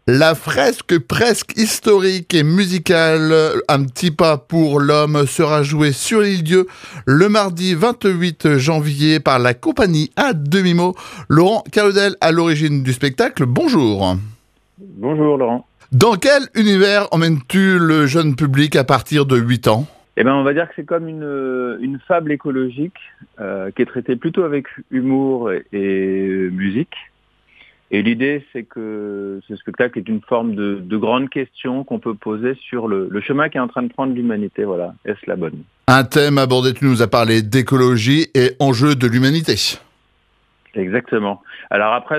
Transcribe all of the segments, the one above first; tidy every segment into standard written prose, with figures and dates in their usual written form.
La fresque presque historique et musicale Un petit pas pour l'homme sera jouée sur l'île-Dieu le mardi 28 janvier par la compagnie à demi-mot. Laurent Carudel à l'origine du spectacle, bonjour. Bonjour Laurent. Dans quel univers emmènes-tu le jeune public à partir de 8 ans ? On va dire que c'est comme une fable écologique qui est traitée plutôt avec humour et musique. Et l'idée, c'est que ce spectacle est une forme de grande question qu'on peut poser sur le chemin qu'est en train de prendre l'humanité. Voilà, est-ce la bonne ? Un thème abordé, tu nous as parlé d'écologie et enjeux de l'humanité. Exactement. Alors après,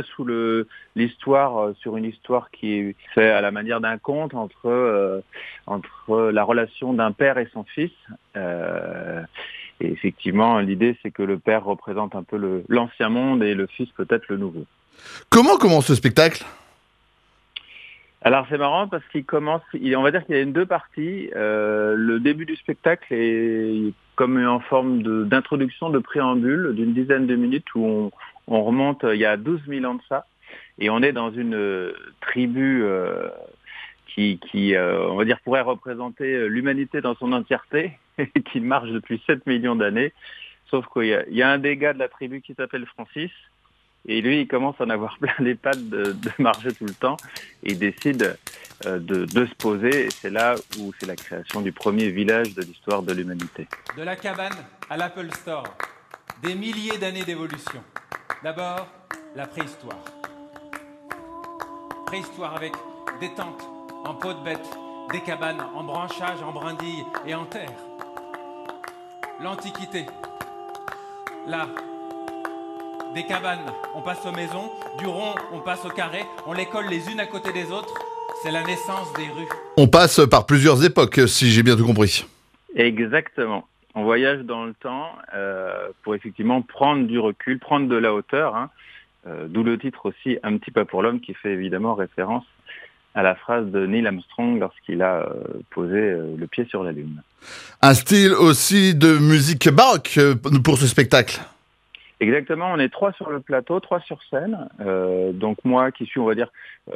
sur une histoire qui est faite à la manière d'un conte entre la relation d'un père et son fils. Et effectivement, l'idée, c'est que le père représente un peu l'ancien monde et le fils peut-être le nouveau. Comment commence ce spectacle ? Alors c'est marrant parce on va dire qu'il y a deux parties. Le début du spectacle est comme en forme d'introduction, de préambule d'une dizaine de minutes où on remonte il y a 12 000 ans de ça. Et on est dans une tribu qui on va dire, pourrait représenter l'humanité dans son entièreté, qui marche depuis 7 millions d'années. Sauf qu'il y a un des gars de la tribu qui s'appelle Francis. Et lui, il commence à en avoir plein les pattes de marcher tout le temps. Et il décide de se poser. Et c'est là où c'est la création du premier village de l'histoire de l'humanité. De la cabane à l'Apple Store, des milliers d'années d'évolution. D'abord, la préhistoire. Préhistoire avec des tentes en peau de bête, des cabanes en branchage, en brindilles et en terre. L'Antiquité. Là, des cabanes, on passe aux maisons, du rond, on passe au carré, on les colle les unes à côté des autres. C'est la naissance des rues. On passe par plusieurs époques, si j'ai bien tout compris. Exactement. On voyage dans le temps pour effectivement prendre du recul, prendre de la hauteur, d'où le titre aussi Un petit pas pour l'homme qui fait évidemment référence à la phrase de Neil Armstrong lorsqu'il a posé le pied sur la Lune. Un style aussi de musique baroque pour ce spectacle. Exactement, on est 3 sur le plateau, 3 sur scène. Donc moi qui suis, on va dire,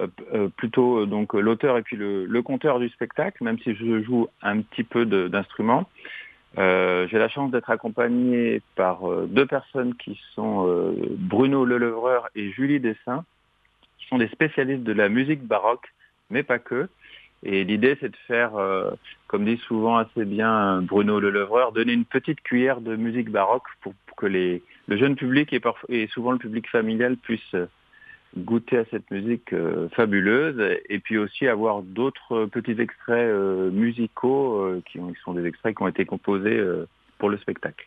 plutôt donc l'auteur et puis le conteur du spectacle, même si je joue un petit peu d'instruments. J'ai la chance d'être accompagné par 2 personnes qui sont Bruno Lelevreur et Julie Dessin, qui sont des spécialistes de la musique baroque, mais pas que. Et l'idée, c'est de faire, comme dit souvent assez bien Bruno Lelevreur, donner une petite cuillère de musique baroque pour que le jeune public et souvent le public familial puissent goûter à cette musique fabuleuse, et puis aussi avoir d'autres petits extraits musicaux qui sont des extraits qui ont été composés pour le spectacle.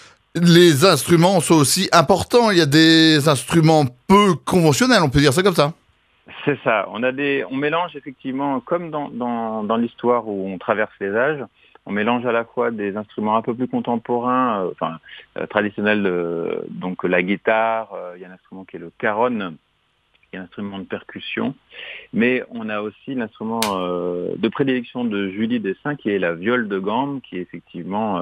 Les instruments sont aussi importants. Il y a des instruments peu conventionnels, on peut dire ça comme ça. C'est ça. On mélange effectivement, comme dans l'histoire où on traverse les âges, on mélange à la fois des instruments un peu plus contemporains, traditionnels, donc la guitare, il y a un instrument qui est le caronne, qui est un instrument de percussion, mais on a aussi l'instrument de prédilection de Julie Dessin, qui est la viole de gambe, qui est effectivement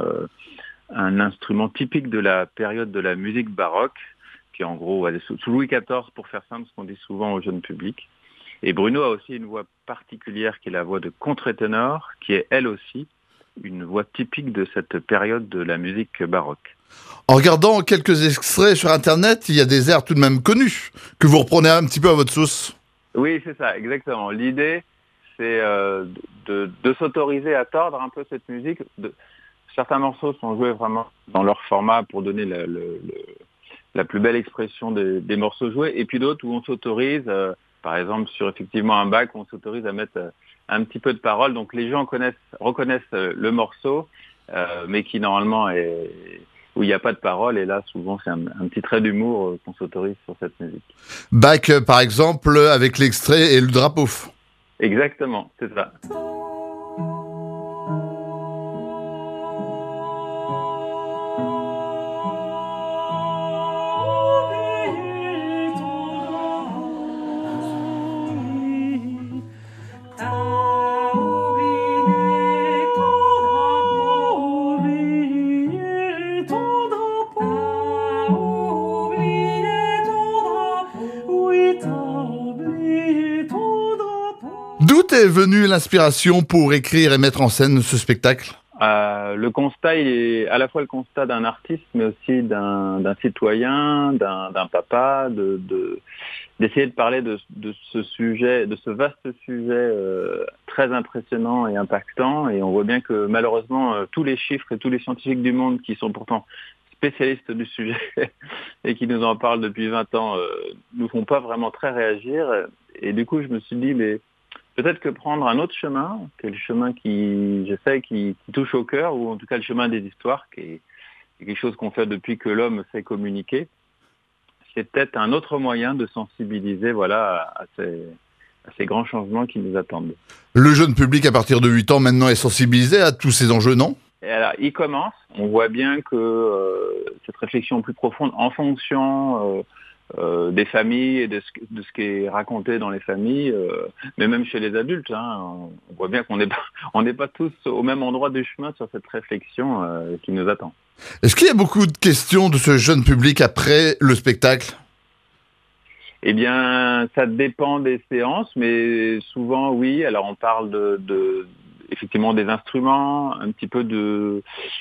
un instrument typique de la période de la musique baroque, qui en gros, sous Louis XIV, pour faire simple, ce qu'on dit souvent au jeune public. Et Bruno a aussi une voix particulière, qui est la voix de contre-ténor, qui est elle aussi une voix typique de cette période de la musique baroque. En regardant quelques extraits sur Internet, il y a des airs tout de même connus, que vous reprenez un petit peu à votre sauce. Oui, c'est ça, exactement. L'idée, c'est de s'autoriser à tordre un peu cette musique. Certains morceaux sont joués vraiment dans leur format pour donner la plus belle expression des morceaux joués, et puis d'autres où on s'autorise, par exemple sur effectivement un bac, on s'autorise à mettre un petit peu de parole, donc les gens reconnaissent le morceau, mais qui normalement où il n'y a pas de parole, et là souvent c'est un petit trait d'humour qu'on s'autorise sur cette musique. Bach par exemple, avec l'extrait et le drapeau. Exactement, c'est ça. D'où est venue l'inspiration pour écrire et mettre en scène ce spectacle ? Le constat, il est à la fois le constat d'un artiste, mais aussi d'un citoyen, d'un papa, d'essayer de parler de ce sujet, de ce vaste sujet très impressionnant et impactant. Et on voit bien que malheureusement, tous les chiffres et tous les scientifiques du monde qui sont pourtant spécialistes du sujet et qui nous en parlent depuis 20 ans nous font pas vraiment très réagir. Et du coup, je me suis dit, mais peut-être que prendre un autre chemin, qui est le chemin qui touche au cœur, ou en tout cas le chemin des histoires, qui est quelque chose qu'on fait depuis que l'homme sait communiquer, c'est peut-être un autre moyen de sensibiliser à ces grands changements qui nous attendent. Le jeune public à partir de 8 ans maintenant est sensibilisé à tous ces enjeux, non ? Et alors, il commence, on voit bien que cette réflexion plus profonde en fonction des familles et de ce qui est raconté dans les familles, mais même chez les adultes, on voit bien qu'on n'est pas tous au même endroit du chemin sur cette réflexion qui nous attend. Est-ce qu'il y a beaucoup de questions de ce jeune public après le spectacle ? Eh bien, ça dépend des séances, mais souvent oui. Alors on parle effectivement des instruments, un petit peu de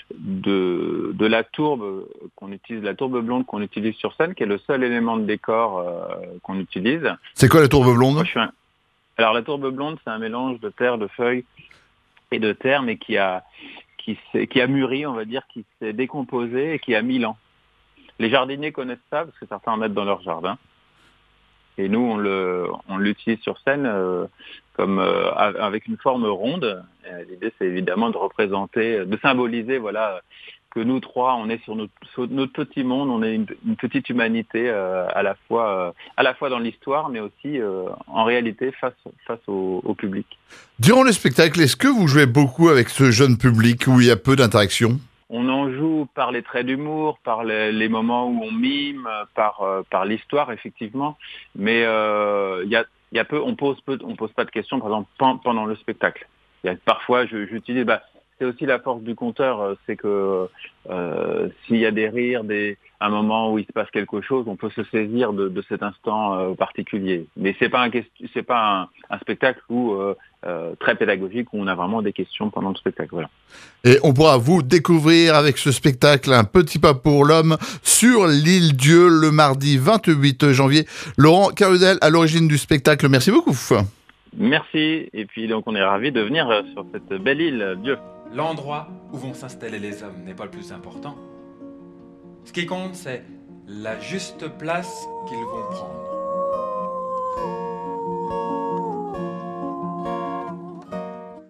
la tourbe qu'on utilise, la tourbe blonde qu'on utilise sur scène, qui est le seul élément de décor qu'on utilise. C'est quoi la tourbe blonde ? Alors la tourbe blonde, c'est un mélange de terre, de feuilles et de terre, mais qui a mûri, on va dire, qui s'est décomposé et qui a 1000 ans. Les jardiniers connaissent ça parce que certains en mettent dans leur jardin. Et nous, on l'utilise sur scène avec une forme ronde. Et l'idée, c'est évidemment de représenter, de symboliser, que nous trois, on est sur notre petit monde, on est une petite humanité à la fois dans l'histoire, mais aussi en réalité face au public. Durant le spectacle, est-ce que vous jouez beaucoup avec ce jeune public où il y a peu d'interaction ? On en joue par les traits d'humour, par les moments où on mime, par l'histoire effectivement, mais on pose pas de questions, par exemple pendant le spectacle. Parfois j'utilise, c'est aussi la force du conteur, c'est que s'il y a des rires, un moment où il se passe quelque chose, on peut se saisir de cet instant particulier. Mais c'est pas un spectacle très pédagogique où on a vraiment des questions pendant le spectacle. Voilà. Et on pourra vous découvrir avec ce spectacle Un petit pas pour l'homme sur l'île Dieu le mardi 28 janvier. Laurent Carudel à l'origine du spectacle. Merci beaucoup. Merci. Et puis donc on est ravis de venir sur cette belle île Dieu. L'endroit où vont s'installer les hommes n'est pas le plus important. Ce qui compte, c'est la juste place qu'ils vont prendre.